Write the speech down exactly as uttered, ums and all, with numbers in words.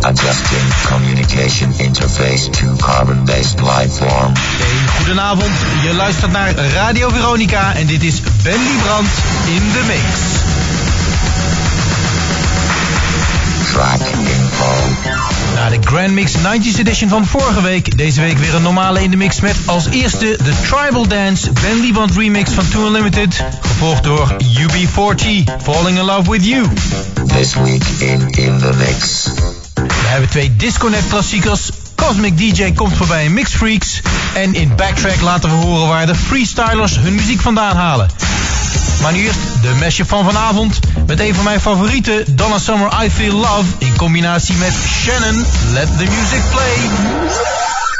Adjusting communication interface to carbon-based lifeform. Hey, goedenavond, je luistert naar Radio Veronica en dit is Ben Liebrand in de mix. Track info. Na de Grand Mix nineties edition van vorige week, deze week weer een normale in de mix met als eerste de Tribal Dance Ben Liebrand remix van Too Unlimited, gevolgd door U B forty, Falling in Love with You. This week in In The Mix. We hebben twee Disconet klassiekers, Cosmic D J komt voorbij in Mix Freaks en in Backtrack laten we horen waar de freestylers hun muziek vandaan halen. Maar nu eerst de mashup van vanavond met een van mijn favorieten, Donna Summer I Feel Love in combinatie met Shannon, Let the Music Play.